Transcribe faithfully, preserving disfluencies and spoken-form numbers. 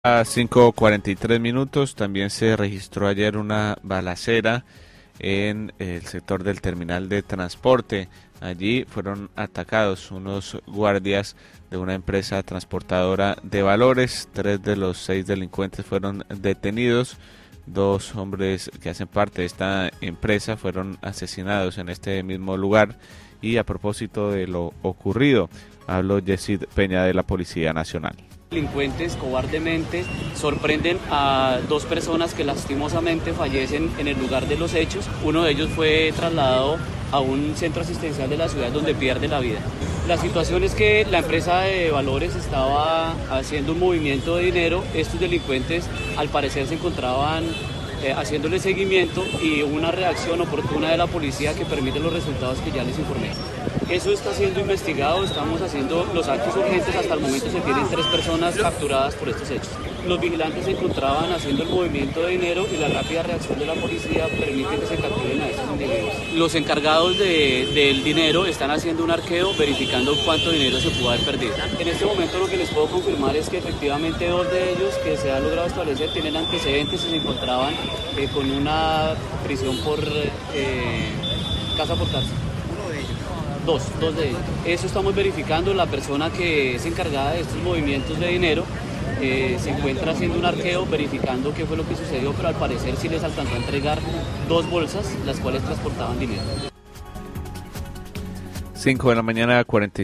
A cinco cuarenta y tres minutos también se registró ayer una balacera en el sector del terminal de transporte. Allí fueron atacados unos guardias de una empresa transportadora de valores. Tres de los seis delincuentes fueron detenidos. Dos hombres que hacen parte de esta empresa fueron asesinados en este mismo lugar. Y a propósito de lo ocurrido, habló Yesid Peña de la Policía Nacional. Delincuentes cobardemente sorprenden a dos personas que lastimosamente fallecen en el lugar de los hechos. Uno de ellos fue trasladado a un centro asistencial de la ciudad donde pierde la vida. La situación es que la empresa de valores estaba haciendo un movimiento de dinero. Estos delincuentes al parecer se encontraban eh, haciéndole seguimiento y una reacción oportuna de la policía que permite los resultados que ya les informé. Eso está siendo investigado, estamos haciendo los actos urgentes, hasta el momento se tienen tres personas capturadas por estos hechos. Los vigilantes se encontraban haciendo el movimiento de dinero y la rápida reacción de la policía permite que se capturen a estos individuos. Los encargados de, del dinero están haciendo un arqueo verificando cuánto dinero se pudo haber perdido. En este momento lo que les puedo confirmar es que efectivamente dos de ellos que se ha logrado establecer tienen antecedentes y se encontraban eh, con una prisión por eh, casa por cárcel. Dos, dos de ellos. Eso estamos verificando. La persona que es encargada de estos movimientos de dinero eh, se encuentra haciendo un arqueo, verificando qué fue lo que sucedió, pero al parecer sí les alcanzó a entregar dos bolsas, las cuales transportaban dinero. cinco de la mañana, cuarenta